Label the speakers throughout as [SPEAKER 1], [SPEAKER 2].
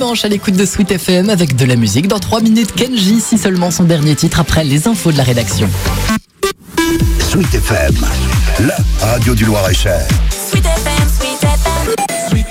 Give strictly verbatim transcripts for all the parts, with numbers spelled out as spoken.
[SPEAKER 1] dimanche à l'écoute de Sweet F M avec de la musique. Dans trois minutes, Kenji, si seulement son dernier titre après les infos de la rédaction.
[SPEAKER 2] Sweet F M, la radio du Loir-et-Cher.
[SPEAKER 3] Sweet F M, Sweet F M. Sweet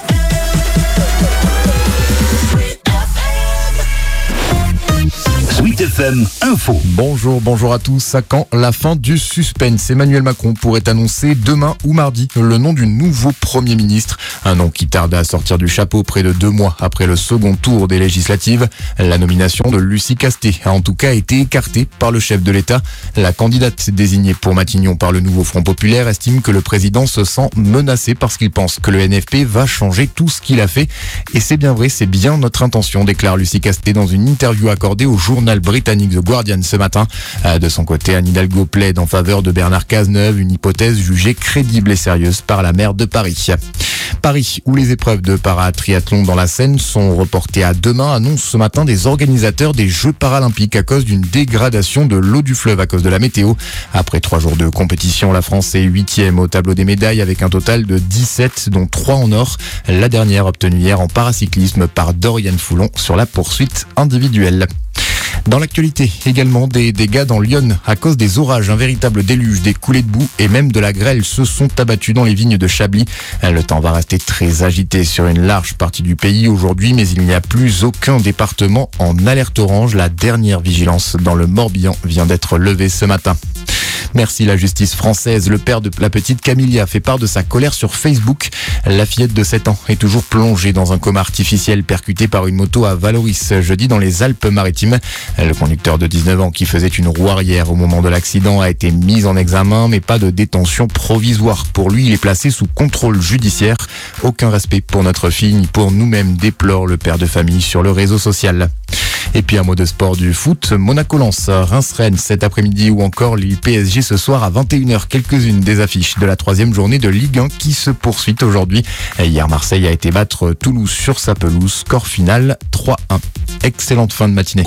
[SPEAKER 2] Sweet F M Info.
[SPEAKER 4] Bonjour, bonjour à tous. À quand la fin du suspense? Emmanuel Macron pourrait annoncer demain ou mardi le nom du nouveau Premier ministre. Un nom qui tarde à sortir du chapeau près de deux mois après le second tour des législatives. La nomination de Lucie Castet a en tout cas été écartée par le chef de l'État. La candidate désignée pour Matignon par le nouveau Front Populaire estime que le président se sent menacé parce qu'il pense que le N F P va changer tout ce qu'il a fait. Et c'est bien vrai, c'est bien notre intention, déclare Lucie Castet dans une interview accordée au journal britannique The Guardian ce matin. De son côté, Anne Hidalgo plaide en faveur de Bernard Cazeneuve, une hypothèse jugée crédible et sérieuse par la maire de Paris. Paris, où les épreuves de para-triathlon dans la Seine sont reportées à demain, annonce ce matin des organisateurs des Jeux paralympiques à cause d'une dégradation de l'eau du fleuve à cause de la météo. Après trois jours de compétition, la France est huitième au tableau des médailles avec un total de dix-sept, dont trois en or. La dernière obtenue hier en paracyclisme par Dorian Foulon sur la poursuite individuelle. Dans l'actualité, également des dégâts dans l'Yonne à cause des orages. Un véritable déluge, des coulées de boue et même de la grêle se sont abattus dans les vignes de Chablis. Le temps va rester très agité sur une large partie du pays aujourd'hui, mais il n'y a plus aucun département en alerte orange. La dernière vigilance dans le Morbihan vient d'être levée ce matin. Merci la justice française. Le père de la petite Camilla fait part de sa colère sur Facebook. La fillette de sept ans est toujours plongée dans un coma artificiel percuté par une moto à Valoris jeudi dans les Alpes-Maritimes. Le conducteur de dix-neuf ans qui faisait une roue arrière au moment de l'accident a été mis en examen, mais pas de détention provisoire. Pour lui, il est placé sous contrôle judiciaire. Aucun respect pour notre fille ni pour nous-mêmes, déplore le père de famille sur le réseau social. Et puis un mot de sport du foot, Monaco-Lens, Reims-Rennes cet après-midi ou encore le P S G ce soir à vingt et une heures. Quelques-unes des affiches de la troisième journée de Ligue un qui se poursuit aujourd'hui. Hier, Marseille a été battre Toulouse sur sa pelouse. Score final trois un. Excellente fin de matinée.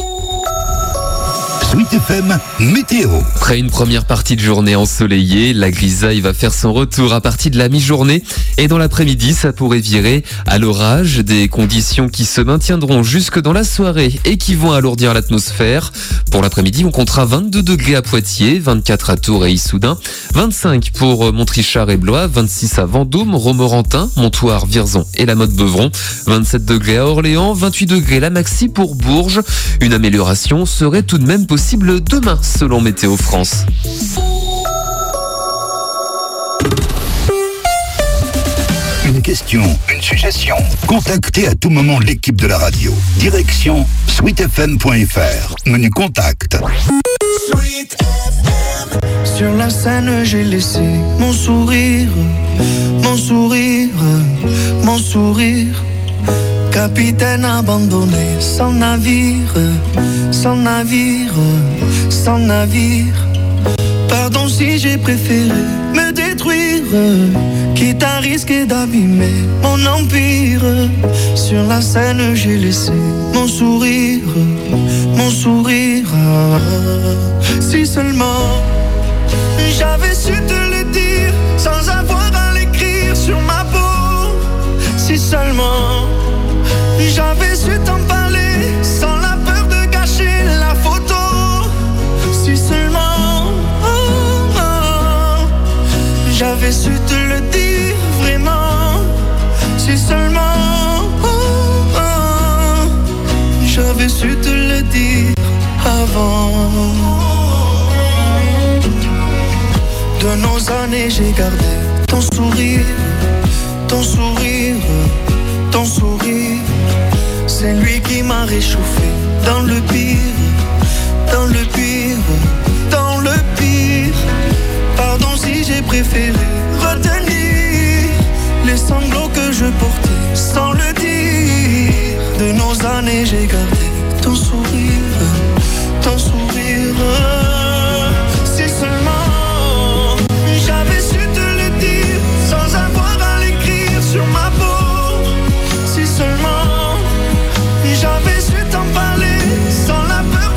[SPEAKER 2] Sweet F M Météo.
[SPEAKER 5] Après une première partie de journée ensoleillée, la grisaille va faire son retour à partir de la mi-journée et dans l'après-midi, ça pourrait virer à l'orage. Des conditions qui se maintiendront jusque dans la soirée et qui vont alourdir l'atmosphère. Pour l'après-midi, on comptera vingt-deux degrés à Poitiers, vingt-quatre à Tours et Issoudun, vingt-cinq pour Montrichard et Blois, vingt-six à Vendôme, Romorantin, Montoire, Vierzon et la Motte-Beuvron, vingt-sept degrés à Orléans, vingt-huit degrés la maxi pour Bourges. Une amélioration serait tout de même possible possible demain, selon Météo France.
[SPEAKER 2] Une question, une suggestion. Contactez à tout moment l'équipe de la radio. Direction sweet f m point f r. Menu contact.
[SPEAKER 6] Sweet F M. Sur la scène, j'ai laissé mon sourire, mon sourire, mon sourire. Capitaine abandonné, sans navire, sans navire, sans navire. Pardon si j'ai préféré me détruire, quitte à risquer d'abîmer mon empire. Sur la scène, j'ai laissé mon sourire, mon sourire. Si seulement j'avais su te le dire, sans avoir à l'écrire sur ma peau. Si seulement j'avais su t'en parler sans la peur de gâcher la photo. Si seulement oh, oh, j'avais su te le dire vraiment. Si seulement oh, oh, j'avais su te le dire avant. De nos années j'ai gardé ton sourire, ton sourire, ton sourire. C'est lui qui m'a réchauffé dans le pire, dans le pire, dans le pire. Pardon si j'ai préféré retenir les sanglots que je portais sans le dire. De nos années j'ai gardé ton sourire, ton sourire. Si seulement j'avais su te le dire sans avoir à l'écrire sur ma peau. Si seulement j'avais su t'en parler sans la peur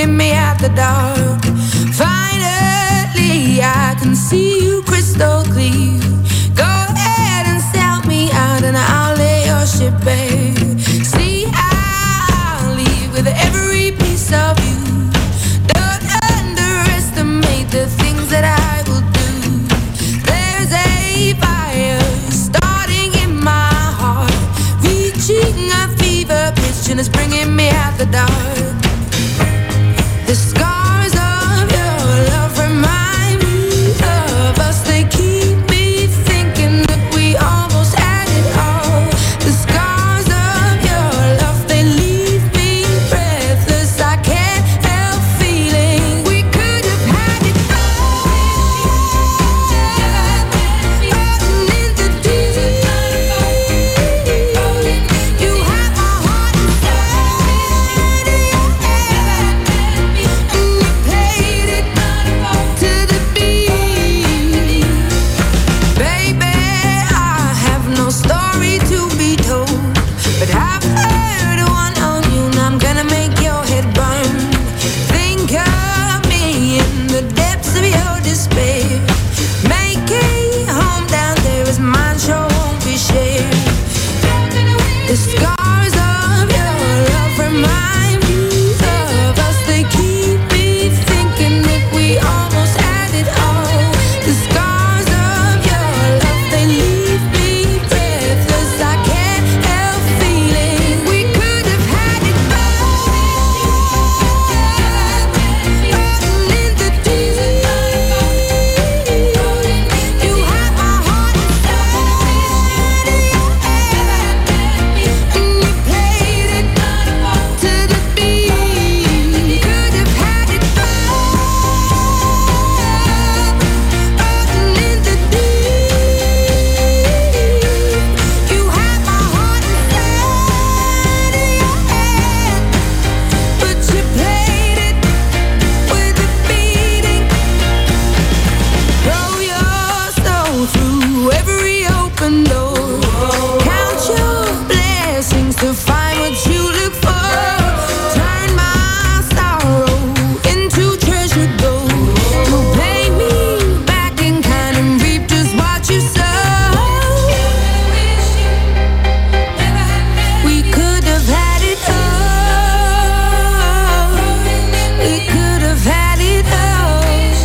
[SPEAKER 7] bringing me out the dark. Finally, I can see you crystal clear. Go ahead and sell me out and I'll lay your ship bare. See, I'll leave with every piece of you. Don't underestimate the things that I will do. There's a fire starting in my heart, reaching a fever pitch and it's bringing me out the dark. The scars of your love remind me of us. They keep me thinking that we almost had it all. The scars of your love, they leave me breathless. I can't help feeling we could have had it all. Floating in the deep, you have my heart inside of your hand, and you played it to the beat. Baby, I have no story to be told, but I've heard one on you and I'm gonna make your head burn. Think of me in the depths of your despair. Make a home down there as mine sure won't be shared. The scars of your love remind me of us. They keep me thinking that we almost had it all. The scars of your love, they leave me breathless. I can't help feeling we could have had it all. Floating in the deep, you have my heart inside of your hand, and you played it to the beat. Could have had it all. Floating in the deep, you have my heart inside of your hand, but you played it with a beating. Throw your soul through every open door. Count your blessings to find what you look for. Turn my sorrow into treasure gold. You pay me back in kind and reap just what you sow. We could have had it all. We could have had it all.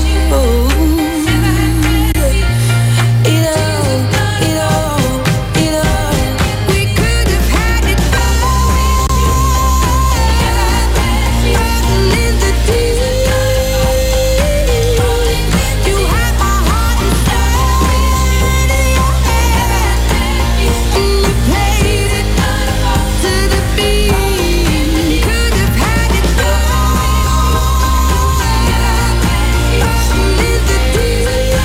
[SPEAKER 7] It all, it all, it all. We could have had it all. Floating in the deep, you have my heart inside of your hand, and you played it to the beat. Could have had it all. Floating in the deep,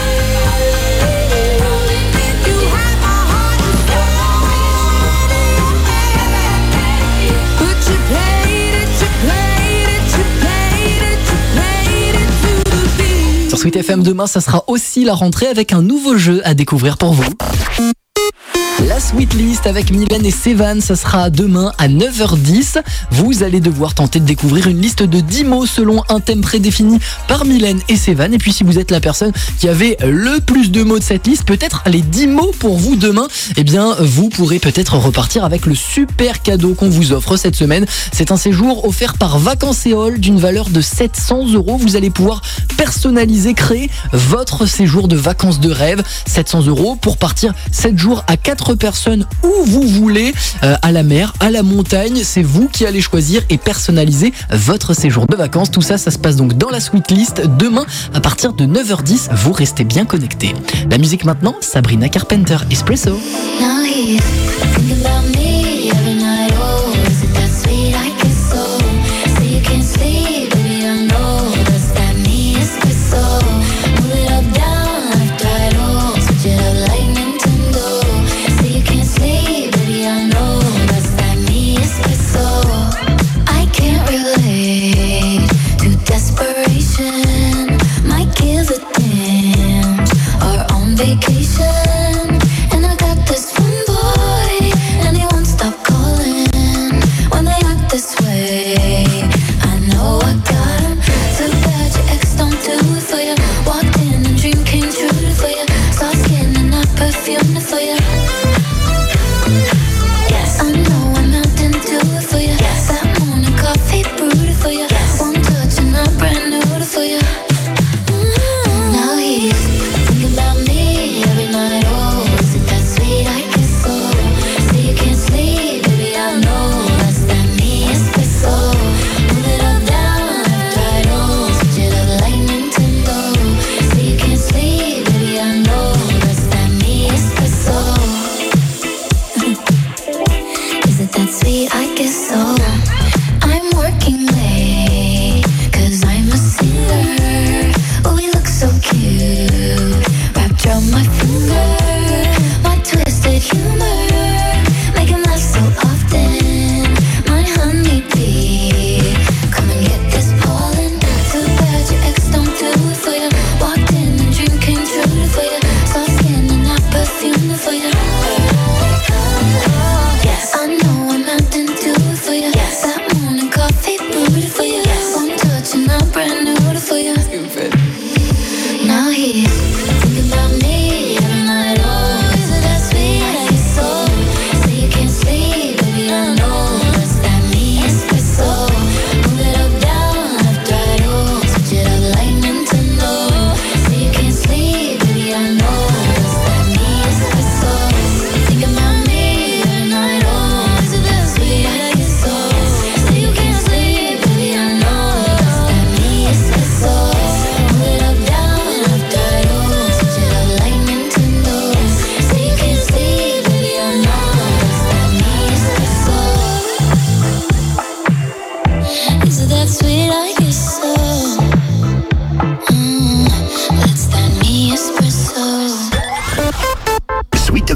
[SPEAKER 7] you have my heart inside of your hand, but you played it, you played it, you played it, you played it to the beat.
[SPEAKER 1] Sur Sweet F M demain, ça sera aussi la rentrée avec un nouveau jeu à découvrir pour vous. La Sweet List avec Mylène et Sévan, ça sera demain à neuf heures dix. Vous allez devoir tenter de découvrir une liste de dix mots selon un thème prédéfini par Mylène et Sévan. Et puis si vous êtes la personne qui avait le plus de mots de cette liste, peut-être les dix mots pour vous demain, eh bien vous pourrez peut-être repartir avec le super cadeau qu'on vous offre cette semaine. C'est un séjour offert par Vacances et All d'une valeur de sept cents euros. Vous allez pouvoir personnaliser, créer votre séjour de vacances de rêve. sept cents euros pour partir sept jours à quatre personnes où vous voulez, euh, à la mer, à la montagne. C'est vous qui allez choisir et personnaliser votre séjour de vacances. Tout ça, ça se passe donc dans la Sweet List demain à partir de neuf heures dix. Vous restez bien connectés. La musique maintenant, Sabrina Carpenter, Espresso.
[SPEAKER 8] Now he's thinking about me every night. Oh, is it that sweet I kiss so? Say you can't sleep, baby, I know that's that me espresso. Move it up, down, left, right, oh, switch it up like Nintendo. Say you can't sleep, baby, I know that's that me espresso. I can't relate to desperation. My kids are damned, are on vacation. And I got this one boy, and he wants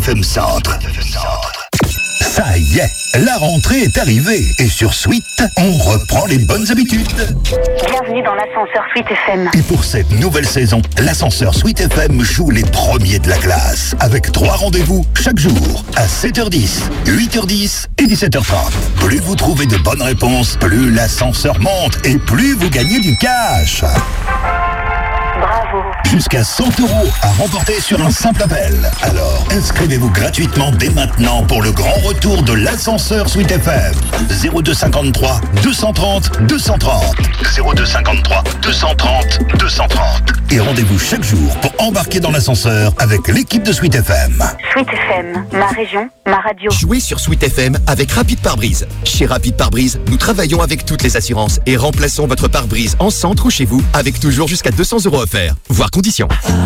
[SPEAKER 2] M Centre. Ça y est, la rentrée est arrivée et sur Sweet, on reprend les bonnes habitudes.
[SPEAKER 9] Bienvenue dans l'ascenseur Sweet F M.
[SPEAKER 2] Et pour cette nouvelle saison, l'ascenseur Sweet F M joue les premiers de la classe avec trois rendez-vous chaque jour à sept heures dix, huit heures dix et dix-sept heures trente. Plus vous trouvez de bonnes réponses, plus l'ascenseur monte et plus vous gagnez du cash.
[SPEAKER 9] Bravo.
[SPEAKER 2] Jusqu'à cent euros à remporter sur un simple appel. Alors, inscrivez-vous gratuitement dès maintenant pour le grand retour de l'ascenseur Sweet F M. zéro deux cinquante-trois deux cent trente deux cent trente. zéro deux cinquante-trois deux cent trente deux cent trente. Et rendez-vous chaque jour pour embarquer dans l'ascenseur avec l'équipe de Sweet F M.
[SPEAKER 9] Sweet F M, ma région, ma radio.
[SPEAKER 10] Jouez sur Sweet F M avec Rapide Pare-Brise. Chez Rapide Pare-Brise, nous travaillons avec toutes les assurances et remplaçons votre pare-brise en centre ou chez vous avec toujours jusqu'à deux cents euros offerts. Voir conditions.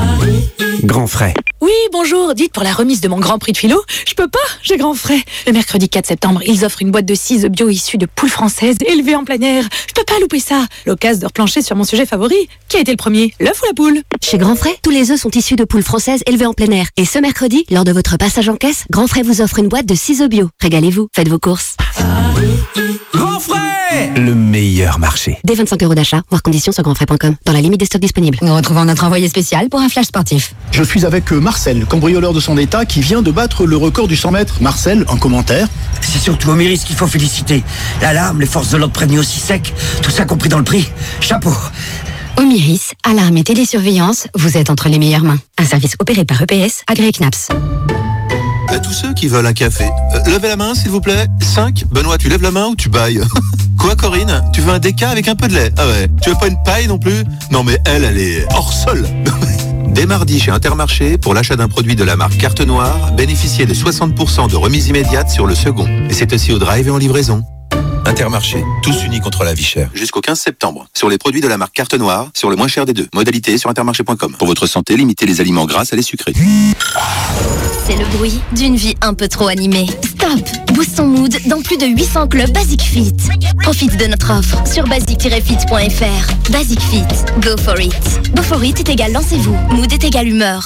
[SPEAKER 11] Grand frais.
[SPEAKER 12] Oui, bonjour. Dites, pour la remise de mon Grand Prix de philo, je peux pas, j'ai grand frais. Le mercredi quatre septembre, ils offrent une boîte de six œufs bio issus de poules françaises élevées en plein air. Je peux pas louper ça. L'occasion de replancher sur mon sujet favori. Qui a été le premier, l'œuf ou la poule?
[SPEAKER 13] Chez Grand Frais, tous les œufs sont issus de poules françaises élevées en plein air. Et ce mercredi, lors de votre passage en caisse, Grand Frais vous offre une boîte de six œufs bio. Régalez-vous, faites vos courses.
[SPEAKER 11] Grand frais, le meilleur marché.
[SPEAKER 13] Dès vingt-cinq euros d'achat, voir conditions sur grandfrais point com, dans la limite des stocks disponibles.
[SPEAKER 14] Nous retrouvons notre envoyé spécial pour un flash sportif.
[SPEAKER 15] Je suis avec Marcel, cambrioleur de son état, qui vient de battre le record du cent mètres. Marcel, un commentaire?
[SPEAKER 16] C'est surtout Omiris qu'il faut féliciter. L'alarme, les forces de l'ordre prévenues aussi sec, tout ça compris dans le prix. Chapeau.
[SPEAKER 14] Omiris, alarme et télésurveillance, vous êtes entre les meilleures mains. Un service opéré par E P S, agréé C N A P S.
[SPEAKER 17] À tous ceux qui veulent un café, euh, levez la main s'il vous plaît. cinq. Benoît, tu lèves la main ou tu bailles? Quoi Corinne? Tu veux un déca avec un peu de lait? Ah ouais. Tu veux pas une paille non plus? Non mais elle, elle est hors sol. Dès mardi chez Intermarché, pour l'achat d'un produit de la marque Carte Noire, bénéficiez de soixante pour cent de remise immédiate sur le second. Et c'est aussi au drive et en livraison. Intermarché, tous unis contre la vie chère. Jusqu'au quinze septembre. Sur les produits de la marque Carte Noire, sur le moins cher des deux. Modalité sur intermarché point com. Pour votre santé, limitez les aliments gras à les sucrés.
[SPEAKER 18] C'est le bruit d'une vie un peu trop animée. Stop! Booste ton mood dans plus de huit cents clubs Basic Fit. Profite de notre offre sur basic tiret fit point f r. Basic Fit, go for it. Go for it est égal lancez-vous. Mood est égal humeur.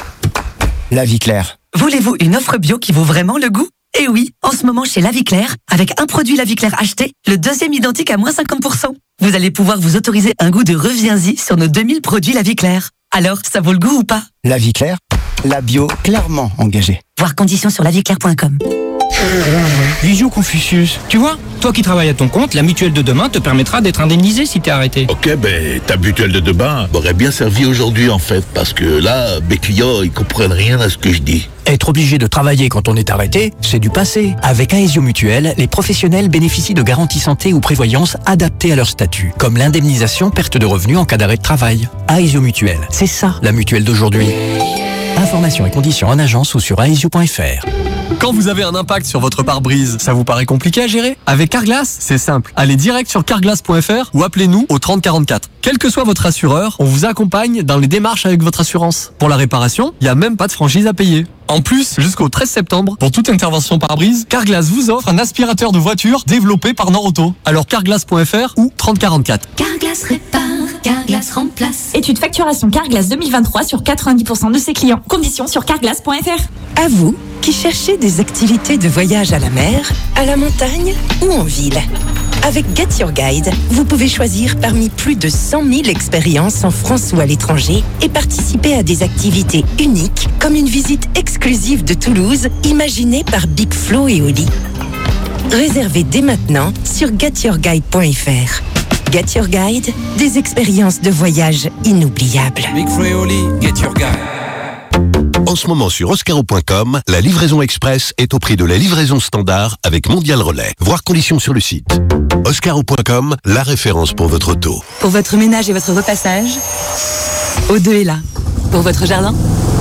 [SPEAKER 11] La vie claire.
[SPEAKER 19] Voulez-vous une offre bio qui vaut vraiment le goût? Eh oui, en ce moment chez La Vie Claire, avec un produit La Vie Claire acheté, le deuxième identique à moins cinquante pour cent. Vous allez pouvoir vous autoriser un goût de reviens-y sur nos deux mille produits La Vie Claire. Alors, ça vaut le goût ou pas?
[SPEAKER 11] La vie claire, la bio clairement engagée.
[SPEAKER 19] Voir conditions sur la vie claire point com.
[SPEAKER 20] Visio Confucius, tu vois, toi qui travailles à ton compte, la mutuelle de demain te permettra d'être indemnisé si t'es arrêté.
[SPEAKER 21] Ok, ben ta mutuelle de demain m'aurait bien servi aujourd'hui en fait, parce que là, mes clients, ils comprennent rien à ce que je dis.
[SPEAKER 22] Être obligé de travailler quand on est arrêté, c'est du passé. Avec Aesio Mutuelle, les professionnels bénéficient de garanties santé ou prévoyance adaptées à leur statut, comme l'indemnisation perte de revenus en cas d'arrêt de travail. Aesio Mutuelle, c'est ça la mutuelle d'aujourd'hui. Informations et conditions en agence ou sur aesio point f r.
[SPEAKER 23] Quand vous avez un impact sur votre pare-brise, ça vous paraît compliqué à gérer? Avec Carglass, c'est simple. Allez direct sur carglass point f r ou appelez-nous au trente quarante-quatre. Quel que soit votre assureur, on vous accompagne dans les démarches avec votre assurance. Pour la réparation, il n'y a même pas de franchise à payer. En plus, jusqu'au treize septembre, pour toute intervention pare-brise, Carglass vous offre un aspirateur de voiture développé par Norauto. Alors carglass point f r ou trente quarante-quatre.
[SPEAKER 24] Carglass répare, Carglass remplace. Étude facturation Carglass deux mille vingt-trois sur quatre-vingt-dix pour cent de ses clients. Conditions sur carglass point f r.
[SPEAKER 25] À vous qui cherchez des activités de voyage à la mer, à la montagne ou en ville. Avec Get Your Guide, vous pouvez choisir parmi plus de cent mille expériences en France ou à l'étranger et participer à des activités uniques comme une visite exclusive de Toulouse imaginée par Big Flo et Oli. Réservez dès maintenant sur get your guide point f r. Get Your Guide, des expériences de voyage inoubliables.
[SPEAKER 26] Big Flo et Oli, Get Your Guide. En ce moment sur oscaro point com, la livraison express est au prix de la livraison standard avec Mondial Relais. Voir conditions sur le site. oscaro point com, la référence pour votre auto.
[SPEAKER 12] Pour votre ménage et votre repassage, O deux est là. Pour votre jardin,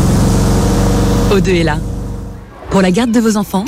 [SPEAKER 12] O deux est là. Pour la garde de vos enfants,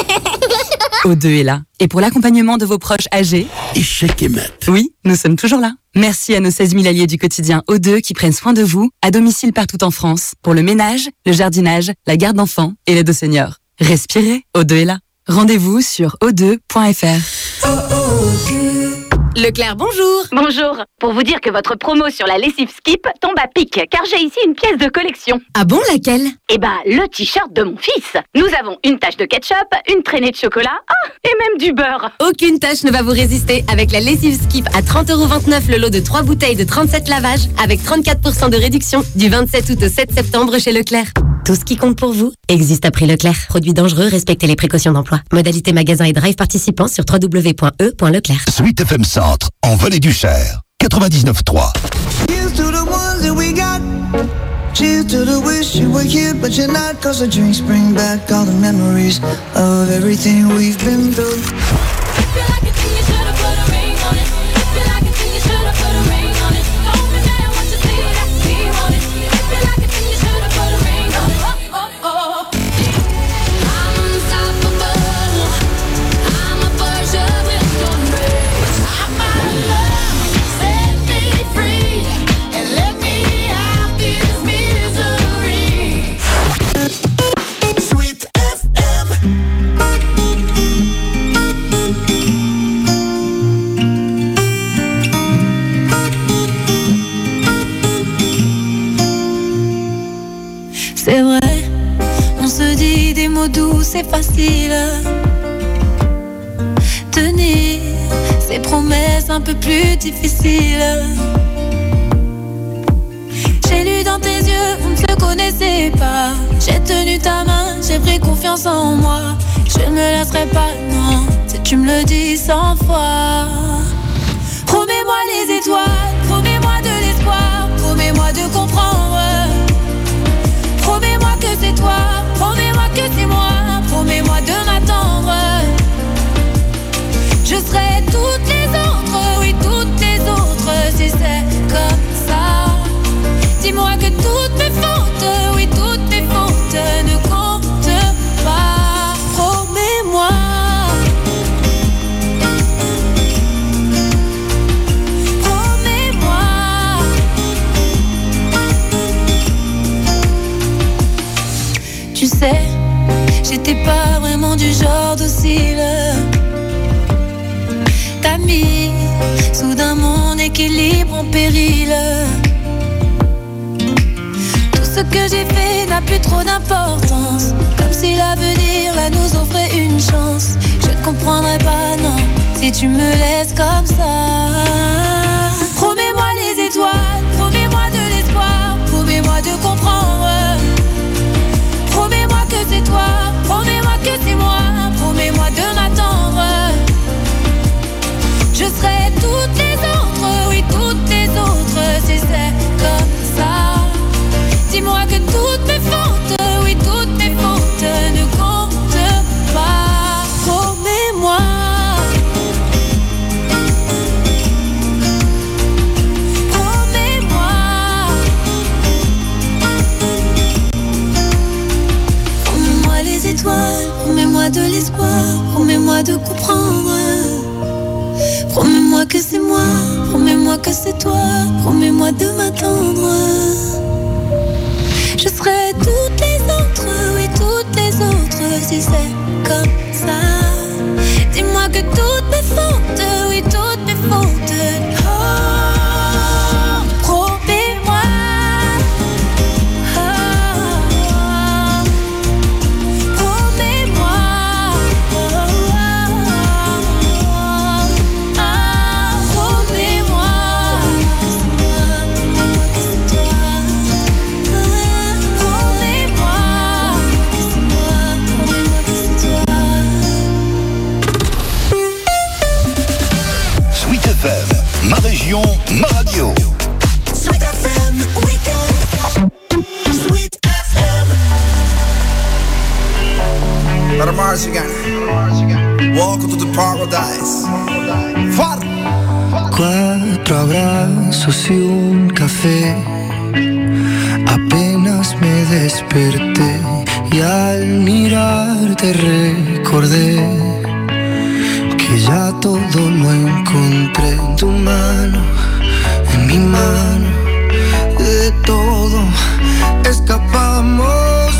[SPEAKER 12] O deux est là. Et pour l'accompagnement de vos proches âgés,
[SPEAKER 21] Échec et mat.
[SPEAKER 12] Oui, nous sommes toujours là. Merci à nos seize mille alliés du quotidien O deux qui prennent soin de vous, à domicile partout en France, pour le ménage, le jardinage, la garde d'enfants et l'aide aux seniors. Respirez, O deux est là. Rendez-vous sur o deux point f r.
[SPEAKER 1] Leclerc, bonjour.
[SPEAKER 3] Bonjour. Pour vous dire que votre promo sur la lessive Skip tombe à pic, car j'ai ici une pièce de collection.
[SPEAKER 1] Ah bon, laquelle?
[SPEAKER 3] Eh ben, le t-shirt de mon fils. Nous avons une tache de ketchup, une traînée de chocolat, ah, et même du beurre.
[SPEAKER 1] Aucune tâche ne va vous résister avec la lessive Skip à trente euros vingt-neuf le lot de trois bouteilles de trente-sept lavages avec trente-quatre pour cent de réduction du vingt-sept août au sept septembre chez Leclerc. Tout ce qui compte pour vous existe à prix Leclerc. Produits dangereux, respectez les précautions d'emploi. Modalité magasin et drive participants sur w w w point e point leclerc.
[SPEAKER 2] Sweet F M Centre, en Vallée du Cher, quatre-vingt-dix-neuf trois.
[SPEAKER 4] Here's to the ones that we got. Cheers to the wish you were here, but you're not. Cause the drinks bring back all the memories of everything we've been through.
[SPEAKER 8] C'est vrai, on se dit des mots doux, c'est facile. Tenir ces promesses un peu plus difficiles. J'ai lu dans tes yeux, vous ne se connaissez pas. J'ai tenu ta main, j'ai pris confiance en moi. Je ne me laisserai pas, non, si tu me le dis cent fois. Promets-moi les étoiles, promets-moi de l'espoir, promets-moi de comprendre. Promets-moi que c'est toi, promets-moi que c'est moi, promets-moi de m'attendre. Je serai toutes les autres, oui toutes les autres, si c'est comme ça. Dis-moi que toutes mes fautes, oui toutes mes fautes ne comptent pas. Promets-moi. Tu sais, j'étais pas vraiment du genre docile. T'as mis soudain mon équilibre en péril. Tout ce que j'ai fait n'a plus trop d'importance. Comme si l'avenir là nous offrait une chance. Je ne comprendrais pas, non, si tu me laisses comme ça. Promets-moi les étoiles, promets-moi de l'espoir, promets-moi de comprendre. Promets-moi que c'est toi, promets-moi que c'est moi, promets-moi de m'attendre. Je serai toutes les autres, oui toutes les autres, si c'est comme ça. Dis-moi que toutes mes fautes, oui toutes mes fautes ne comptent pas. Promets-moi. Promets-moi de l'espoir, promets-moi de comprendre. Promets-moi que c'est moi, promets-moi que c'est toi, promets-moi de m'attendre. Je serai toutes les autres, oui toutes les autres, si c'est comme ça. Dis-moi que toutes mes fautes, oui toutes mes fautes. Oh, promets-moi.
[SPEAKER 2] Ma région, ma radio.
[SPEAKER 4] Sweet F M Weekend. Sweet F M. Para Marzigan. Welcome to the paradise. Far.
[SPEAKER 5] Cuatro abrazos y un café. Apenas me desperté y al mirarte recordé que ya todo lo encontré en tu mano, en mi mano. De todo escapamos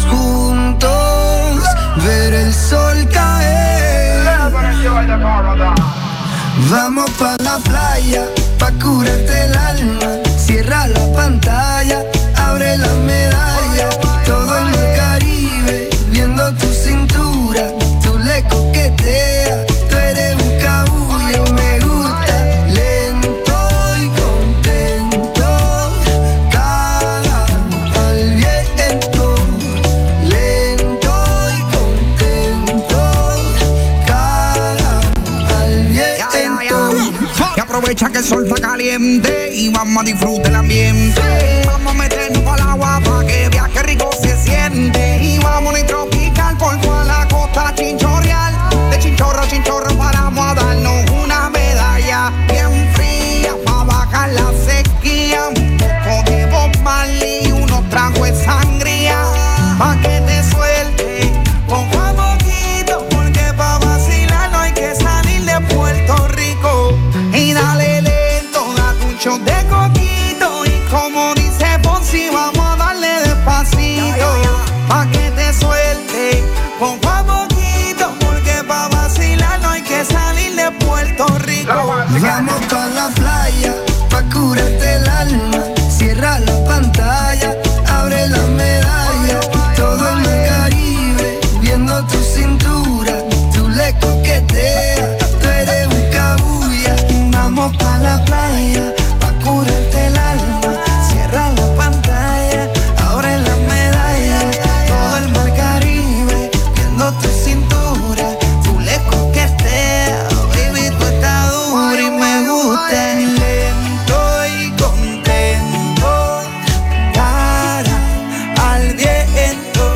[SPEAKER 5] juntos, ver el sol caer.
[SPEAKER 4] Vamos pa' la playa, pa' curarte el alma. Cierra la pantalla, abre la medalla. Todo en el Caribe, viendo tu cintura. Tú le coqueteas, tú eres un cabullo. Me gusta lento y contento. Cara al viento. Lento y contento. Cara al viento.
[SPEAKER 6] Y aprovecha que el sol está caliente y vamos a disfrutar el ambiente. Vamos a meternos al agua pa' que veas que rico se siente. Y vamos a tropical por toda la costa chinchorreal. De chinchorro a chinchorro paramos a darnos una medalla bien fría pa' bajar la sequía. Un poco de Bob Marley y unos tragos de sangría pa' que te suelte con Juan Boquito, porque pa' vacilar no hay que salir de Puerto Rico. Y dale lento, date un shot de coquito. Y como dice Fonsi, vamos a darle despacito pa' que te suelte con Juan Boquito, porque pa' vacilar no hay que salir de Puerto Rico.
[SPEAKER 4] Vamos pa' la playa, pa' curarte el alma. Cierra la pantalla, abre la medalla. Todo en el Caribe, viendo tu cintura. Tú le coqueteas, tú eres un cabulla. Vamos pa' la playa, pa' curarte el alma. Cierra la pantalla, abre la medalla. Todo el mar Caribe, viendo tu cintura. Tú le coqueteas, baby, tú estás dura y me gusta. Lento y contento, cara al viento.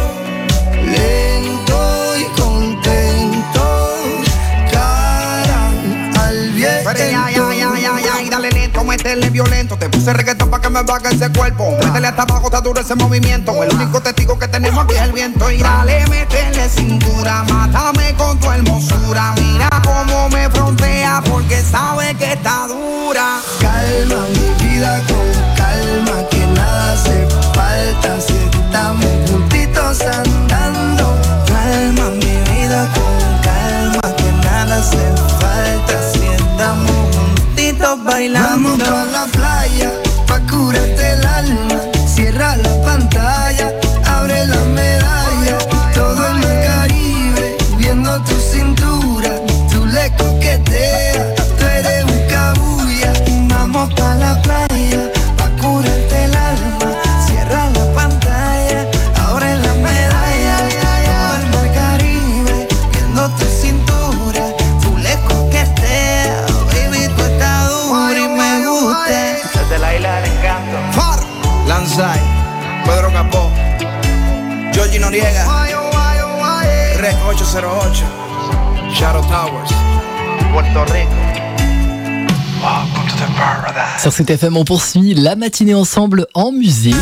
[SPEAKER 4] Lento y contento, cara al viento.
[SPEAKER 6] Pero ya, ya, ya, ya, ya, y dale lento, métele violento. Te puse reggaetón pa' que me baje ese cuerpo. Métele hasta abajo, está duro ese movimiento. El único testigo que tenemos aquí es el viento. Y dale, métele cintura, mátame con tu hermosura. Mira cómo me frontea porque sabe que está dura.
[SPEAKER 4] Calma mi vida con calma, que nada hace falta si estamos juntitos andando. Calma mi vida con calma, que nada hace falta si estamos juntitos bailando. Vamos pa' la playa, pa' curarte el alma. Cierra la pantalla, abre la medalla. Todo en el Caribe, viendo tu cintura. Tú le coqueteas, tú eres un cabulla. Vamos pa' la playa, pa' curarte el alma. Cierra la pantalla, abre la medalla. Todo el mar Caribe, viendo tu cintura. Tú le coqueteas, baby, tú estás dura y me gusta.
[SPEAKER 6] Desde la isla del encanto. Far, Lanzai, Pedro Capó, Georgie Noriega, Rec ocho cero ocho, Shadow Towers, Puerto Rico. Welcome to the paradise.
[SPEAKER 7] Sur C T F M, on poursuit la matinée ensemble en musique.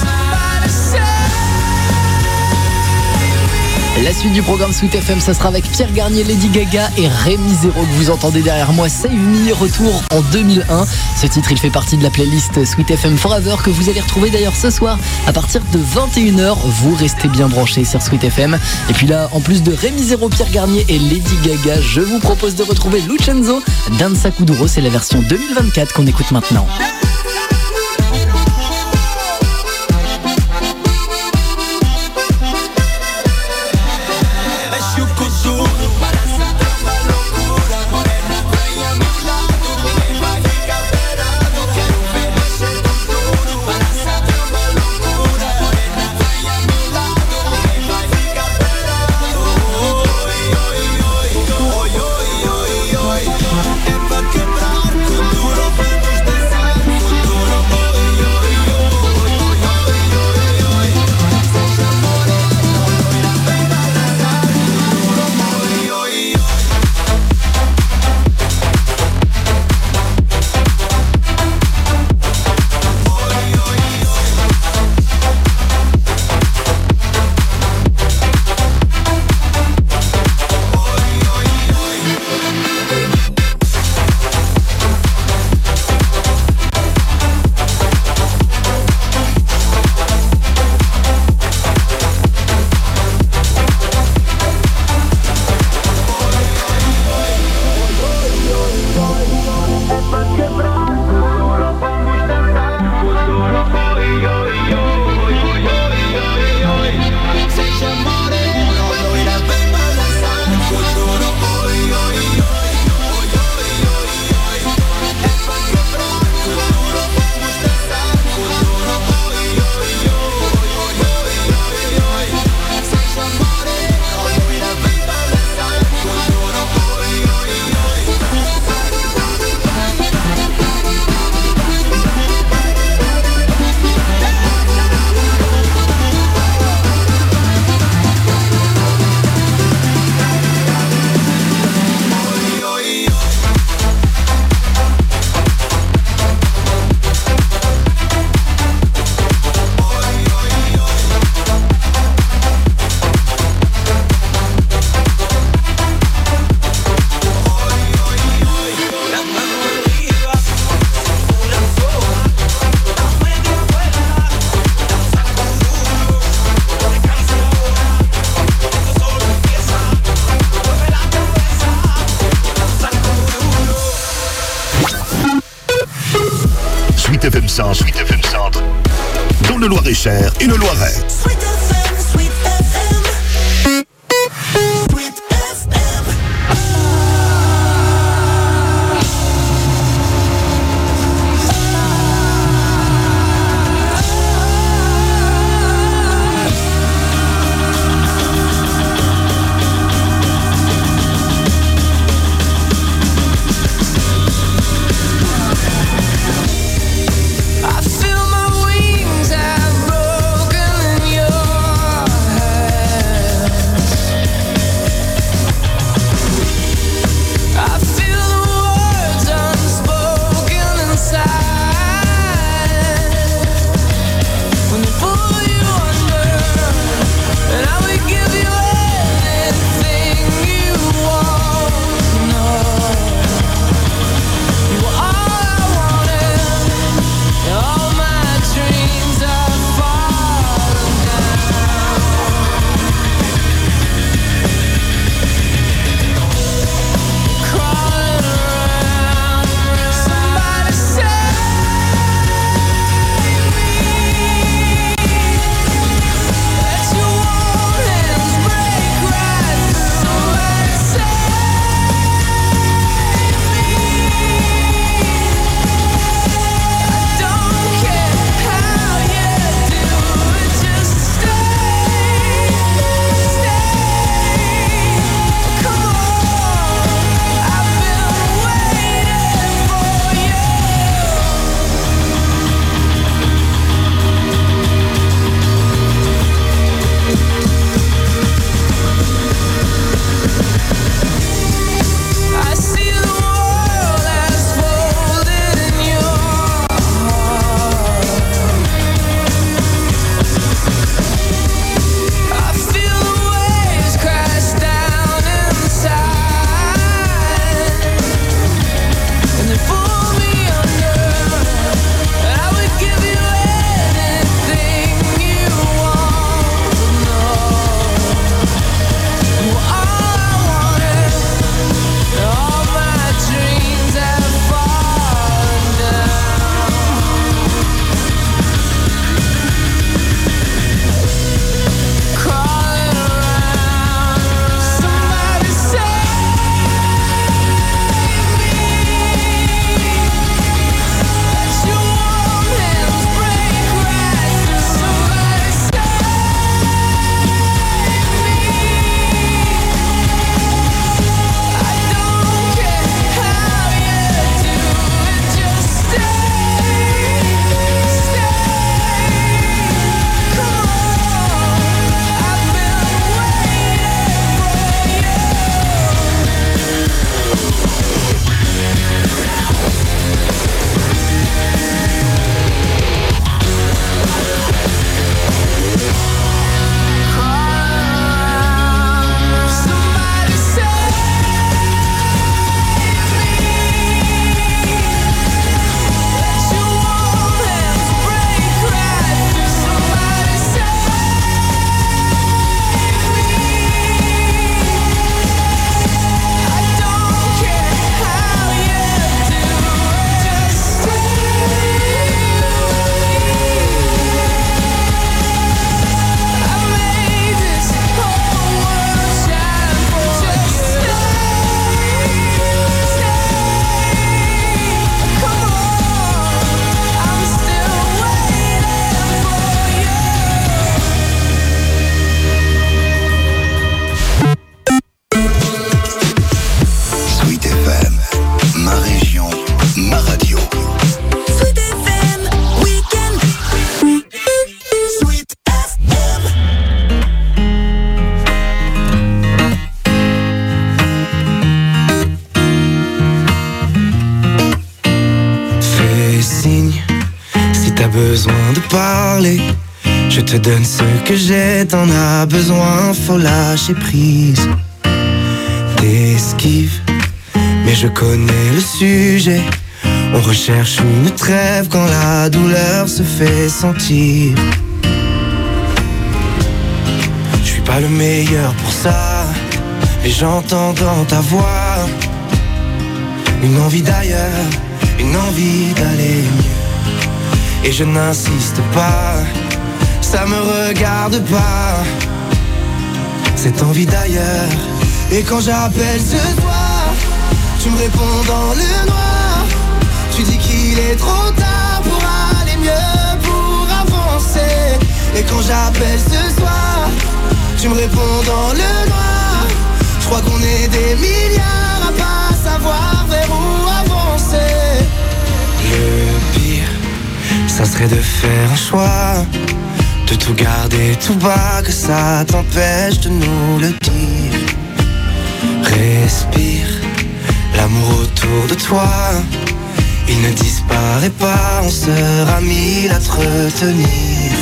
[SPEAKER 7] La suite du programme Sweet F M, ça sera avec Pierre Garnier, Lady Gaga et Rémi Zéro que vous entendez derrière moi. Save Me, retour en deux mille un. Ce titre, il fait partie de la playlist Sweet F M Forever que vous allez retrouver d'ailleurs ce soir à partir de vingt et une heures. Vous restez bien branchés sur Sweet F M. Et puis là, en plus de Rémi Zéro, Pierre Garnier et Lady Gaga, je vous propose de retrouver Lucenzo, Danza Kuduro. C'est la version deux mille vingt-quatre qu'on écoute maintenant.
[SPEAKER 4] Duro,
[SPEAKER 2] cent Sweet F M Centre. Dans le Loir-et-Cher et le Loiret.
[SPEAKER 4] Sweet F M, Sweet F M. Sweet F M.
[SPEAKER 5] besoin de parler. Je te donne ce que j'ai, t'en as besoin, faut lâcher prise. T'esquives, mais je connais le sujet. On recherche une trêve quand la douleur se fait sentir. Je suis pas le meilleur pour ça, mais j'entends dans ta voix une envie d'ailleurs, une envie d'aller mieux. Et je n'insiste pas, ça me regarde pas, cette envie d'ailleurs. Et quand j'appelle ce soir, tu me réponds dans le noir. Tu dis qu'il est trop tard pour aller mieux, pour avancer. Et quand j'appelle ce soir, tu me réponds dans le noir. Je crois qu'on est des milliards à pas savoir vers où avancer. Le pire, ça serait de faire un choix, de tout garder tout bas, que ça t'empêche de nous le dire. Respire, l'amour autour de toi, il ne disparaît pas, on sera mille à te retenir.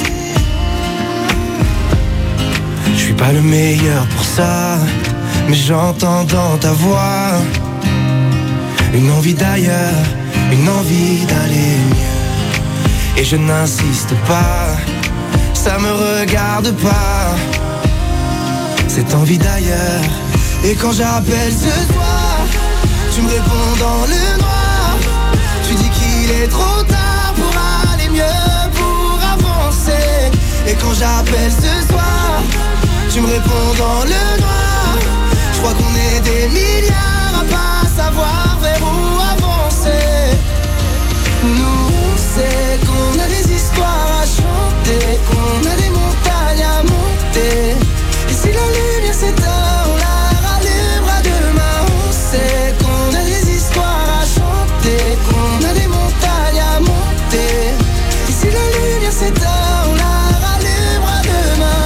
[SPEAKER 5] Je suis pas le meilleur pour ça, mais j'entends dans ta voix une envie d'ailleurs, une envie d'aller mieux. Et je n'insiste pas, ça me regarde pas, cette envie d'ailleurs. Et quand j'appelle ce soir, tu me réponds dans le noir. Tu dis qu'il est trop tard pour aller mieux, pour avancer. Et quand j'appelle ce soir, tu me réponds dans le noir. Je crois qu'on est des milliards à pas savoir vers où avancer. Nous on sait qu'on a des histoires à chanter, qu'on a des montagnes à monter. Et si la lumière s'éteint, on la rallumera demain. On sait qu'on a des histoires à chanter, qu'on a des montagnes à monter. Et si la lumière s'éteint, on la rallumera demain.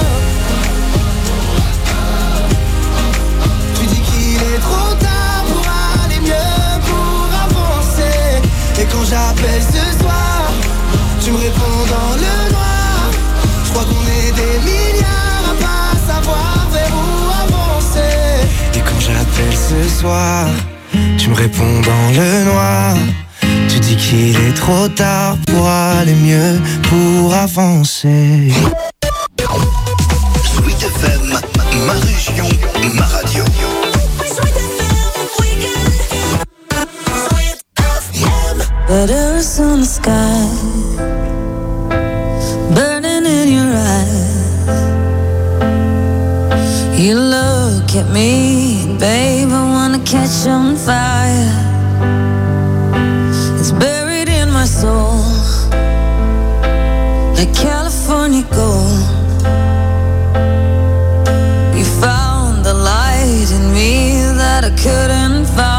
[SPEAKER 5] Tu dis qu'il est trop tard pour aller mieux, pour avancer. Et quand j'appelle ce soir, tu me réponds dans le noir. Je crois qu'on est des milliards à pas savoir vers où avancer. Et quand j'appelle ce soir, tu me réponds dans le noir. Tu dis qu'il est trop tard pour aller mieux, pour avancer.
[SPEAKER 2] Sweet F M, ma région, ma radio.
[SPEAKER 8] Letters on the sky, burning in your eyes. You look at me, babe, I wanna catch on fire. It's buried in my soul, like California gold. You found the light in me that I couldn't find.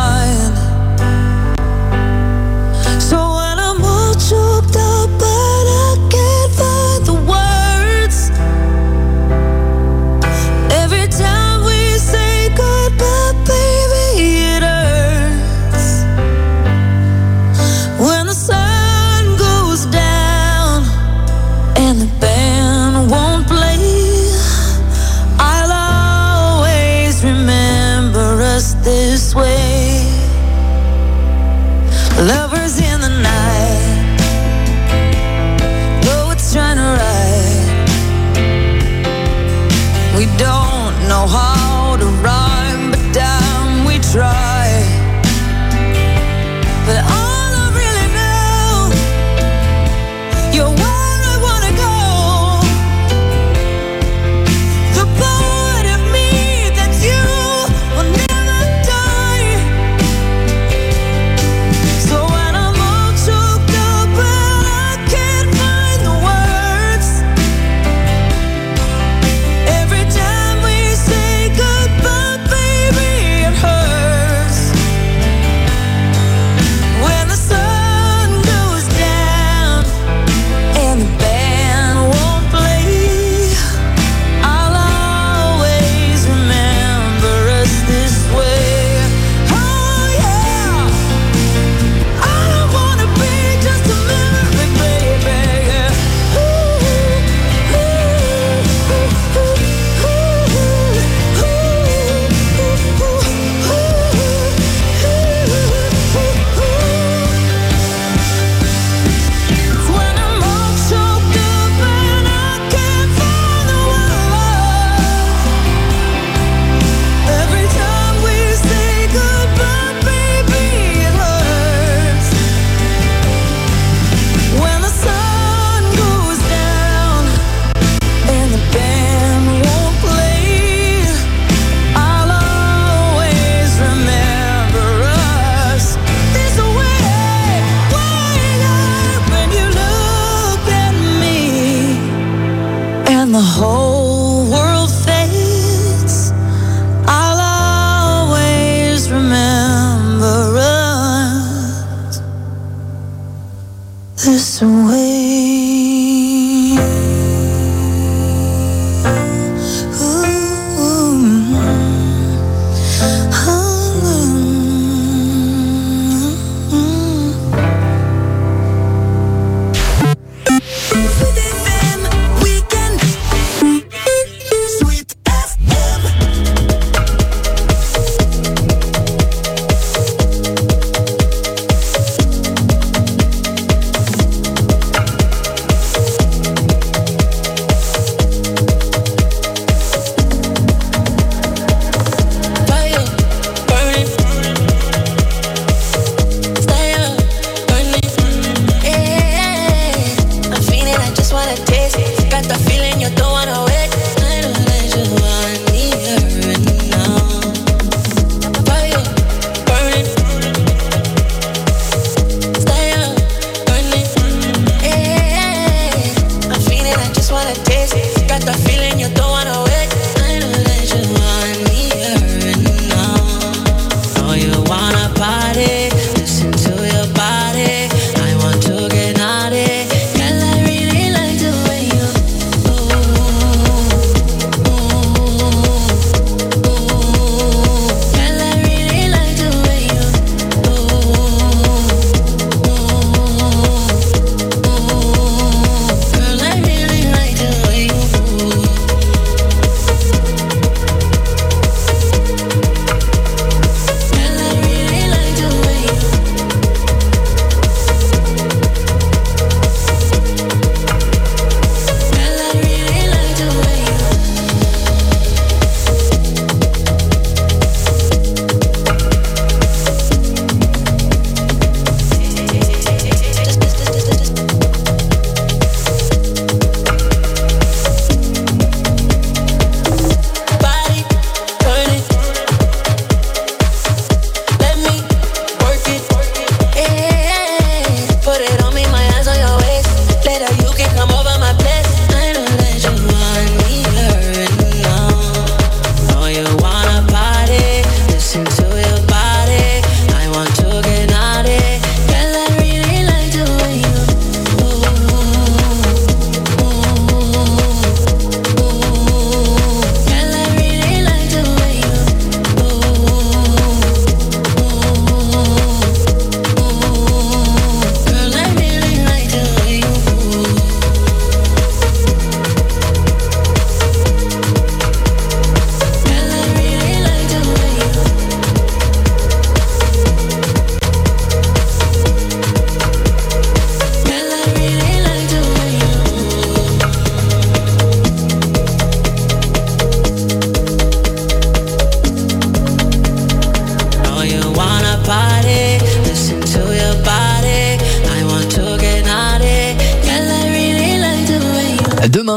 [SPEAKER 8] Choked up, but I can't find the words. Every time we say goodbye, baby, it hurts. When the sun goes down and the band won't play, I'll always remember us this way. Lovers in the night, trying to ride. We don't know how to rhyme, but damn, we try. But all I really know, you're where I wanna go. The part of me that you will never die. So when I'm all choked up, but I can't find the words. Every time we say goodbye,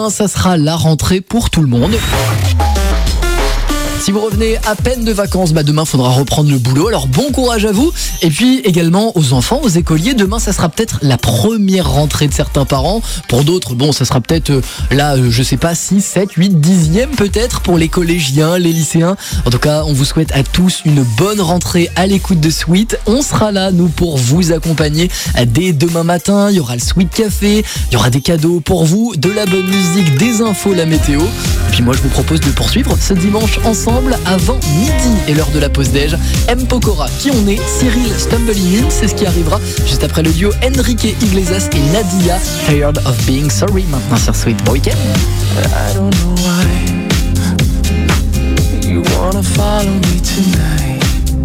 [SPEAKER 7] demain, ça sera la rentrée pour tout le monde. Si vous revenez à peine de vacances, bah demain faudra reprendre le boulot. Alors bon courage à vous. Et puis également aux enfants, aux écoliers. Demain, ça sera peut-être la première rentrée de certains parents. Pour d'autres, bon, ça sera peut-être euh, là, euh, je sais pas, six, sept, huit, dixième peut-être pour les collégiens, les lycéens. En tout cas, on vous souhaite à tous une bonne rentrée à l'écoute de Sweet. On sera là, nous, pour vous accompagner dès demain matin. Il y aura le Sweet Café, il y aura des cadeaux pour vous, de la bonne musique, des infos, la météo. Et puis moi, je vous propose de poursuivre ce dimanche ensemble avant midi et l'heure de la pause déj. M. Pokora, qui on est, Cyril Stumbling In, c'est ce qui arrivera juste après le duo Enrique Iglesias et Nadia, Tired of Being Sorry, maintenant sur Sweet. Bon week-end.
[SPEAKER 5] I don't know why you wanna follow me tonight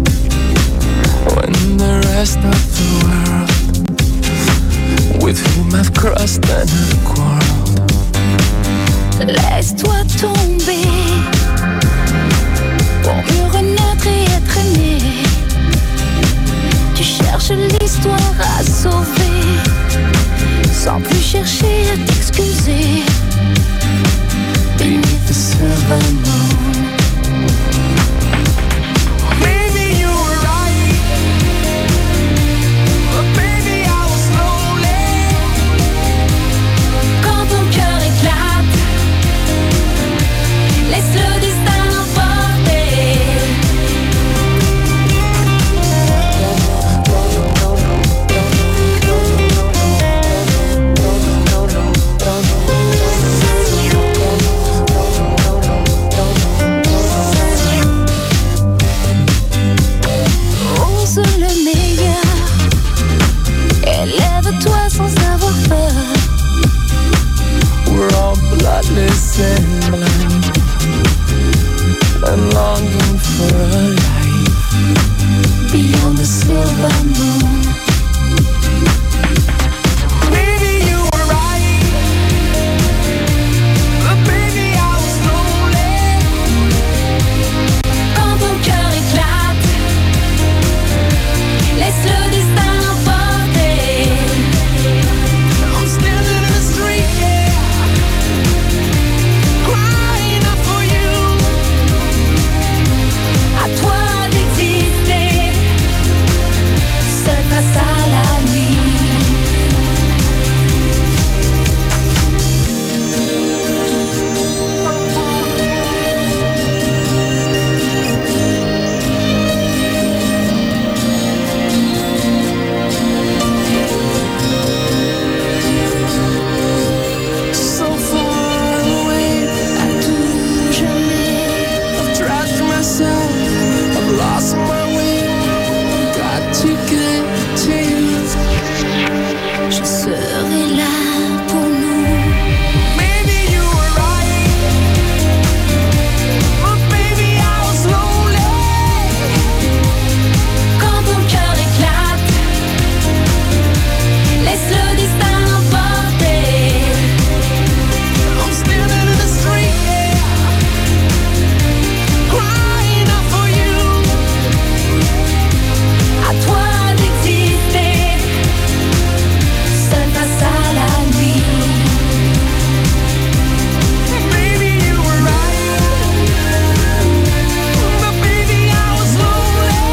[SPEAKER 5] when the rest of the world with whom I've crossed and have quarreled.
[SPEAKER 8] Laisse-toi tomber pour mieux renaître et être aimé. Tu cherches l'histoire à sauver sans plus chercher à t'excuser.
[SPEAKER 5] Beneath the silver moon, maybe you were right, but baby I was lonely.
[SPEAKER 8] Quand ton cœur éclate, laisse le destin emporter. Ose le meilleur, élève-toi sans avoir peur.
[SPEAKER 5] We're all bloodless and blind and longing for a life
[SPEAKER 8] Beyond the silver moon.
[SPEAKER 5] Maybe you were right, but baby I was lonely.
[SPEAKER 8] Quand ton cœur éclate, laisse le destin emporter.
[SPEAKER 5] I'm standing in the street, yeah, crying out for you.
[SPEAKER 8] À toi d'exister, seul face à la nuit.
[SPEAKER 5] So far away,
[SPEAKER 8] À tout jamais,
[SPEAKER 5] I've trashed myself, I've lost my way. Got to get to you.
[SPEAKER 8] je serai là pour nous.
[SPEAKER 5] Maybe you were right, but baby I was lonely.
[SPEAKER 8] Quand ton cœur éclate, laisse le destin emporter.
[SPEAKER 5] I'm standing in the street, yeah, crying out for you.
[SPEAKER 8] À toi d'exister, seul face à la nuit.
[SPEAKER 5] Maybe you were right, but baby I was lonely.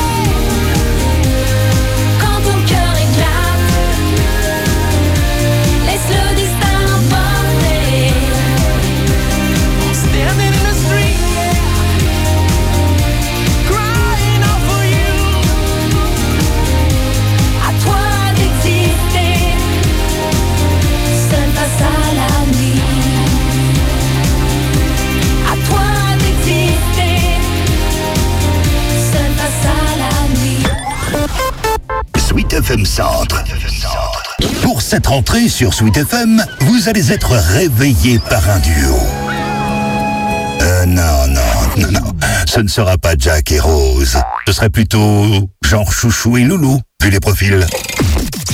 [SPEAKER 8] Quand ton cœur éclate, laisse le destin emporter.
[SPEAKER 5] I'm standing in the street, yeah, crying out for you.
[SPEAKER 8] À toi d'exister, seul face à la nuit. À toi d'exister, seul face à la nuit.
[SPEAKER 2] Sweet F M Centre. Pour cette rentrée sur Sweet F M, vous allez être réveillés par un duo. Euh, non, non, non, non. Ce ne sera pas Jack et Rose. Ce serait plutôt genre Chouchou et Loulou, vu les profils.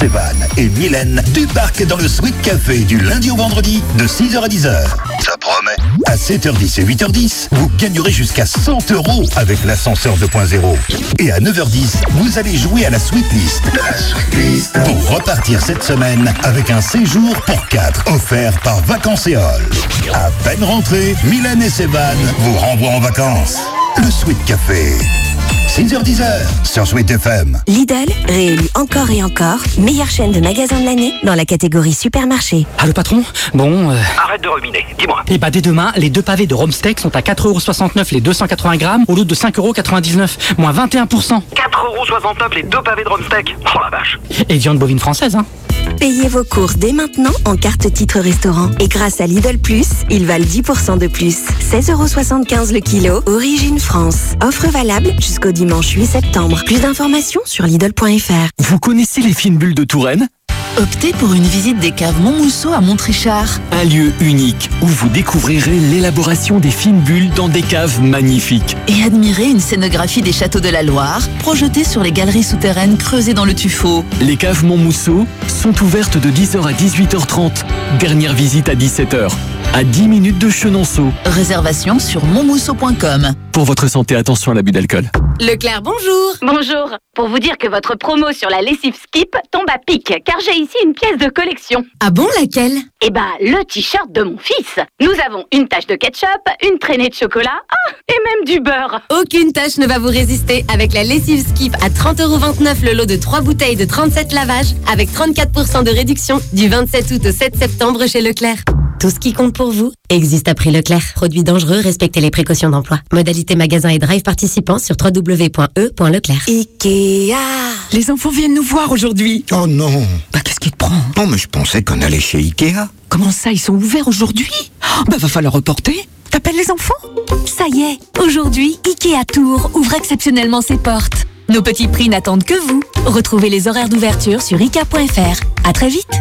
[SPEAKER 2] Sévan et Mylène débarquent dans le Sweet Café du lundi au vendredi de six heures à dix heures. Ça promet. À sept heures dix et huit heures dix, vous gagnerez jusqu'à cent euros avec l'ascenseur deux point zéro. Et à neuf heures dix, vous allez jouer à la Sweet List. La Sweet List. Pour repartir cette semaine avec un séjour pour quatre offert par Vacances et All. À peine rentré, Mylène et Sévan vous renvoient en vacances. Le Sweet Café. six heures dix sur Sweet F M.
[SPEAKER 9] Lidl, réélu encore et encore, meilleure chaîne de magasins de l'année dans la catégorie supermarché.
[SPEAKER 20] Ah, le patron? Bon... Euh...
[SPEAKER 10] Arrête de ruminer, dis-moi.
[SPEAKER 20] Et bah dès demain, les deux pavés de Romsteak sont à quatre euros soixante-neuf les deux cent quatre-vingts grammes au lieu de cinq euros quatre-vingt-dix-neuf, moins vingt et un pour cent.
[SPEAKER 10] quatre euros soixante-neuf les deux pavés de Romsteak. Oh la vache.
[SPEAKER 20] Et viande bovine française, hein.
[SPEAKER 9] Payez vos courses dès maintenant en carte titre restaurant. Et grâce à Lidl Plus, ils valent dix pour cent de plus. seize euros soixante-quinze le kilo, origine France. Offre valable jusqu'au dimanche huit septembre. Plus d'informations sur Lidl point F R.
[SPEAKER 22] Vous connaissez les fines bulles de Touraine ?
[SPEAKER 13] Optez pour une visite des caves Montmousseau à Montrichard.
[SPEAKER 22] Un lieu unique où vous découvrirez l'élaboration des fines bulles dans des caves magnifiques.
[SPEAKER 13] Et admirez une scénographie des châteaux de la Loire, projetée sur les galeries souterraines creusées dans le tuffeau.
[SPEAKER 22] Les caves Montmousseau sont ouvertes de dix heures à dix-huit heures trente. Dernière visite à dix-sept heures. À dix minutes de Chenonceau.
[SPEAKER 13] Réservation sur montmousseau point com.
[SPEAKER 22] Pour votre santé, attention à l'abus d'alcool.
[SPEAKER 3] Leclerc, bonjour. Bonjour. Pour vous dire que votre promo sur la lessive Skip tombe à pic, car j'ai ici une pièce de collection.
[SPEAKER 1] Ah bon, laquelle?
[SPEAKER 3] Eh ben, le t-shirt de mon fils. Nous avons une tache de ketchup, une traînée de chocolat, ah, et même du beurre.
[SPEAKER 1] Aucune tâche ne va vous résister avec la lessive Skip à trente euros vingt-neuf le lot de trois bouteilles de trente-sept lavages avec trente-quatre pour cent de réduction du vingt-sept août au sept septembre chez Leclerc. Tout ce qui compte pour vous existe à prix Leclerc. Produits dangereux, respectez les précautions d'emploi. Modalité magasin et drive participants sur w w w point e point leclerc.
[SPEAKER 25] Ikea.
[SPEAKER 14] Les enfants viennent nous voir aujourd'hui.
[SPEAKER 15] Oh non.
[SPEAKER 14] Bah qu'est-ce qui te prend?
[SPEAKER 15] Non mais je pensais qu'on allait chez Ikea.
[SPEAKER 14] Comment ça, ils sont ouverts aujourd'hui? oh, Bah va falloir reporter. T'appelles les enfants?
[SPEAKER 16] Ça y est, aujourd'hui, Ikea Tours ouvre exceptionnellement ses portes. Nos petits prix n'attendent que vous. Retrouvez les horaires d'ouverture sur ikea point f r. À très vite.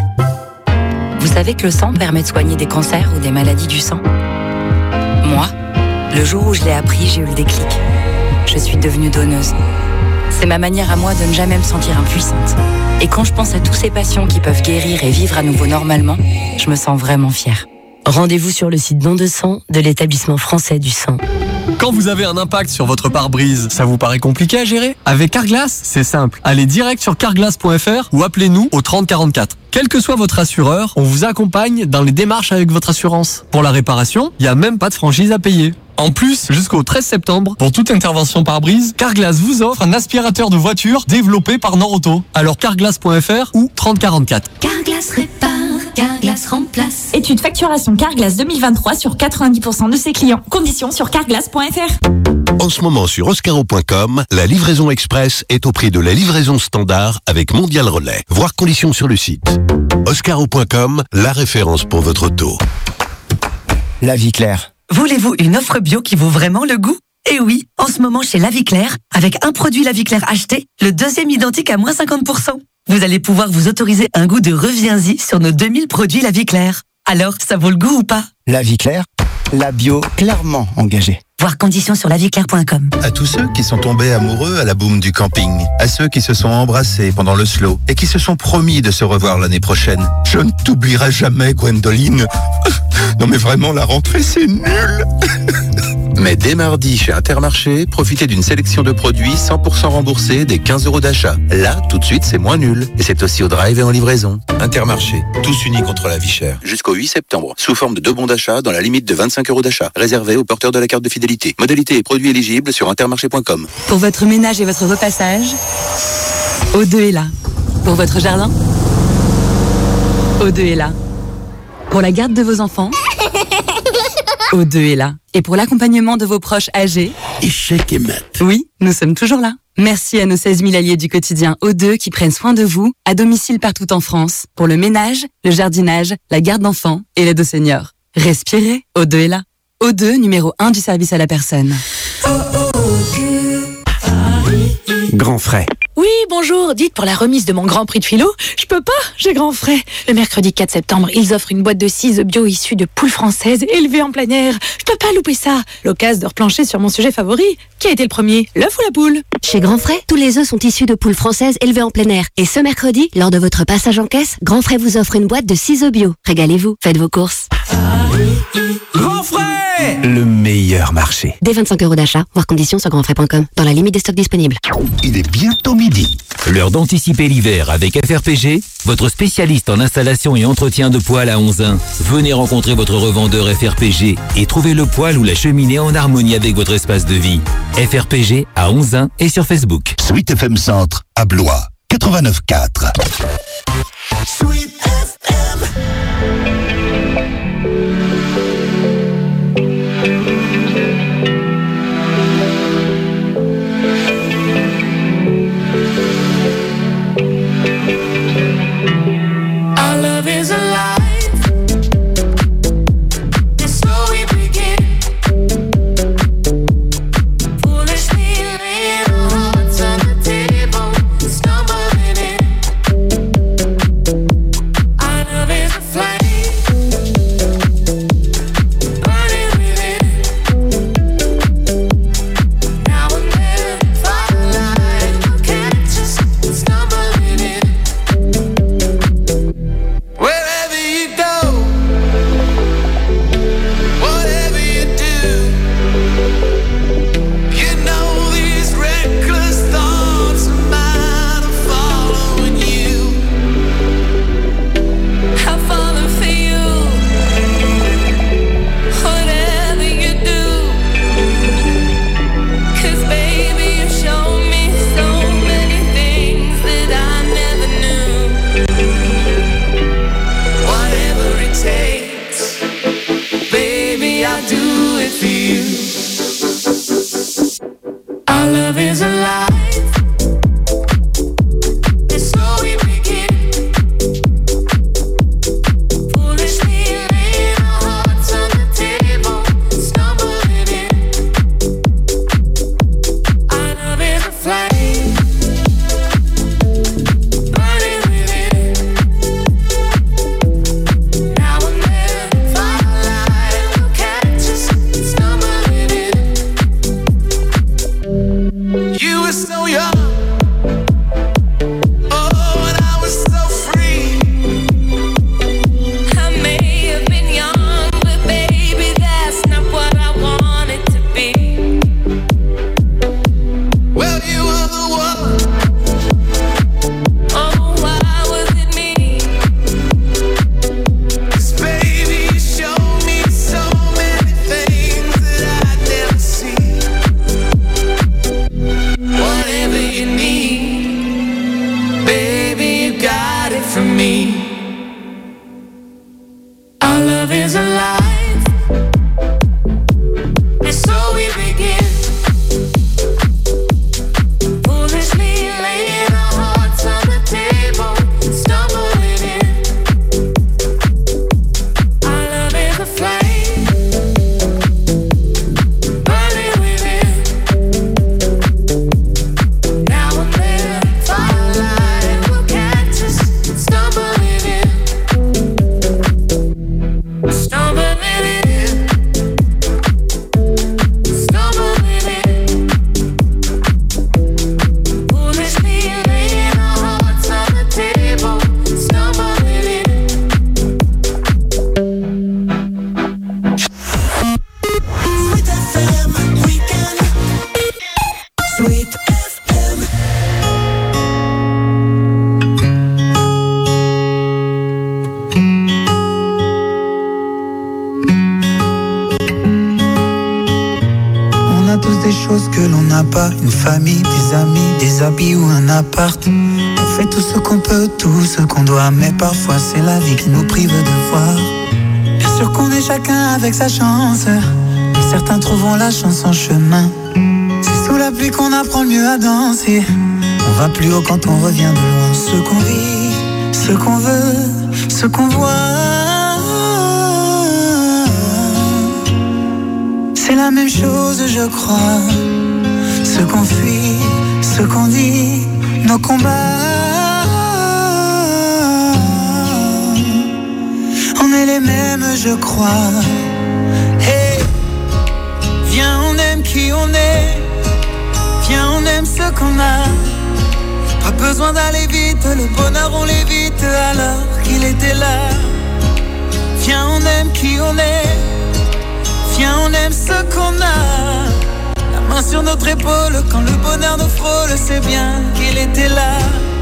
[SPEAKER 27] Vous savez que le sang permet de soigner des cancers ou des maladies du sang? Moi, le jour où je l'ai appris, j'ai eu le déclic. Je suis devenue donneuse. C'est ma manière à moi de ne jamais me sentir impuissante. Et quand je pense à tous ces patients qui peuvent guérir et vivre à nouveau normalement, je me sens vraiment fière.
[SPEAKER 1] Rendez-vous sur le site Don de sang de l'établissement français du sang.
[SPEAKER 23] Quand vous avez un impact sur votre pare-brise, ça vous paraît compliqué à gérer? Avec Carglass, c'est simple. Allez direct sur carglass point f r ou appelez-nous au trente quarante-quatre. Quel que soit votre assureur, on vous accompagne dans les démarches avec votre assurance. Pour la réparation, il n'y a même pas de franchise à payer. En plus, jusqu'au treize septembre, pour toute intervention pare-brise, Carglass vous offre un aspirateur de voiture développé par Norauto. Alors carglass point f r ou trente quarante-quatre.
[SPEAKER 24] Carglass répare, Carglass remplace. Étude facturation Carglass deux mille vingt-trois sur quatre-vingt-dix pour cent de ses clients. Conditions sur carglass point f r.
[SPEAKER 26] En ce moment sur oscaro point com, la livraison express est au prix de la livraison standard avec Mondial Relais. Voir conditions sur le site. oscaro point com, la référence pour votre auto.
[SPEAKER 11] La vie claire.
[SPEAKER 19] Voulez-vous une offre bio qui vaut vraiment le goût? Eh oui, en ce moment chez La Vie Claire, avec un produit La Vie Claire acheté, le deuxième identique à moins cinquante pour cent. Vous allez pouvoir vous autoriser un goût de reviens-y sur nos deux mille produits La Vie Claire. Alors, ça vaut le goût ou pas?
[SPEAKER 11] La vie claire, la bio clairement engagée.
[SPEAKER 19] Voir conditions sur la vie claire point com.
[SPEAKER 17] À tous ceux qui sont tombés amoureux à la boum du camping, à ceux qui se sont embrassés pendant le slow et qui se sont promis de se revoir l'année prochaine, je ne t'oublierai jamais, Gwendoline. Non mais vraiment, la rentrée, c'est nul. Mais dès mardi, chez Intermarché, profitez d'une sélection de produits cent pour cent remboursés des quinze euros d'achat. Là, tout de suite, c'est moins nul. Et c'est aussi au drive et en livraison. Intermarché, tous unis contre la vie chère. Jusqu'au huit septembre, sous forme de deux bons d'achat dans la limite de vingt-cinq euros d'achat. Réservé aux porteurs de la carte de fidélité. Modalité et produits éligibles sur intermarché point com.
[SPEAKER 16] Pour votre ménage et votre repassage, O deux est là. Pour votre jardin, O deux est là. Pour la garde de vos enfants, O deux est là. Et pour l'accompagnement de vos proches âgés,
[SPEAKER 21] Échec et mat.
[SPEAKER 16] Oui, nous sommes toujours là. Merci à nos seize mille alliés du quotidien O deux qui prennent soin de vous, à domicile partout en France, pour le ménage, le jardinage, la garde d'enfants et l'aide aux seniors. Respirez, O deux est là. O deux, numéro un du service à la personne.
[SPEAKER 11] Grand frais.
[SPEAKER 4] Oui, bonjour. Dites, pour la remise de mon Grand Prix de philo, je peux pas, j'ai grand frais. Le mercredi quatre septembre, ils offrent une boîte de six œufs bio issus de poules françaises élevées en plein air. Je peux pas louper ça. L'occasion de replancher sur mon sujet favori. Qui a été le premier, l'œuf ou la poule?
[SPEAKER 1] Chez Grand Frais, tous les œufs sont issus de poules françaises élevées en plein air. Et ce mercredi, lors de votre passage en caisse, Grand Frais vous offre une boîte de six œufs bio. Régalez-vous, faites vos courses.
[SPEAKER 5] Grand Frais, le meilleur marché.
[SPEAKER 1] Dès vingt-cinq euros d'achat, voir conditions sur grand frais point com, dans la limite des stocks disponibles.
[SPEAKER 2] Il est bientôt midi.
[SPEAKER 6] L'heure d'anticiper l'hiver avec F R P G, votre spécialiste en installation et entretien de poêle à Onzain. Venez rencontrer votre revendeur F R P G et trouvez le poêle ou la cheminée en harmonie avec votre espace de vie. F R P G à Onzain et sur Facebook.
[SPEAKER 2] Sweet F M Centre à Blois, quatre-vingt-neuf quatre.
[SPEAKER 7] Sweet F M. Our love is alive. And so we begin. Foolishly laying our hearts on the table, stumbling in. Our love is a flame, burning within. Now and then, firelight will catch us stumbling in. Wherever you go, whatever you do, you know these reckless thoughts of mine are following you. I follow for you, whatever you do. 'Cause baby, you show me so many things that I never knew. Whatever it takes, baby, I'll do it for you. Our love is alive. And so we begin. Foolishly laying our hearts on the table, stumbling in. Our love is a flame, burning within. Now and then, firelight will catch us stumbling in. You were so young, oh, and I was so free. I may have been young, but baby, that's not what I wanted to be. Well, you were the one. Oh, why was it me? 'Cause baby, you showed me so many things that I'd never seen. Whatever you need, baby, you got it from me. Our love is alive. And so we begin. Foolishly laying our hearts on the table, stumbling in. Our love is a flame, burning within. Now and then, firelight will catch us stumbling in. Stumbling in. Stumbling in. Foolishly laying our hearts on the table, stumbling in. Sweet F M Weekend. Sweet F M.
[SPEAKER 8] On a tous des choses que l'on n'a pas, une famille, des amis, des habits ou un appart. On fait tout ce qu'on peut, tout ce qu'on doit, mais parfois c'est la vie qui nous prive de voir. Bien sûr qu'on est chacun avec sa chance, mais certains trouveront la chance en chemin. C'est sous la pluie qu'on apprend le mieux à danser. On va plus haut quand on revient de loin. Ce qu'on vit, ce qu'on veut, ce qu'on voit, c'est la même chose, je crois. Ce qu'on fuit, ce qu'on dit, nos combats. On est les mêmes, je crois. Hey, viens, on aime qui on est. Viens, on aime ce qu'on a. Pas besoin d'aller vite, le bonheur on l'évite alors qu'il était là. Viens, on aime qui on est. Viens, on aime ce qu'on a. La main sur notre épaule, quand le bonheur nous frôle, c'est bien qu'il était là.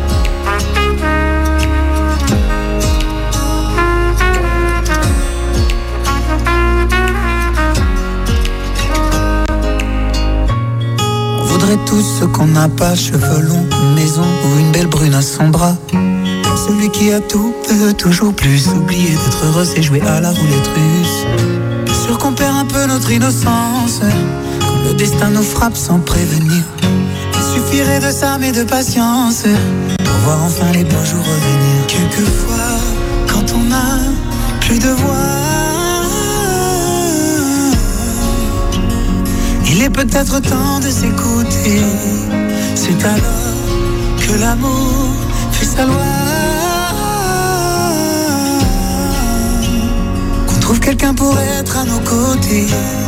[SPEAKER 8] On voudrait tous ce qu'on n'a pas, cheveux longs, une maison ou une belle brune à son bras. Celui qui a tout peut toujours plus. Oublier d'être heureux, c'est jouer à la roulette russe. Bien sûr qu'on perd un peu notre innocence quand le destin nous frappe sans prévenir. Il suffirait de ça mais de patience pour voir enfin les beaux jours revenir. Quelquefois, quand on a plus de voix, il est peut-être temps de s'écouter. C'est alors que l'amour fait sa loi. Qu'on trouve quelqu'un pour être à nos côtés.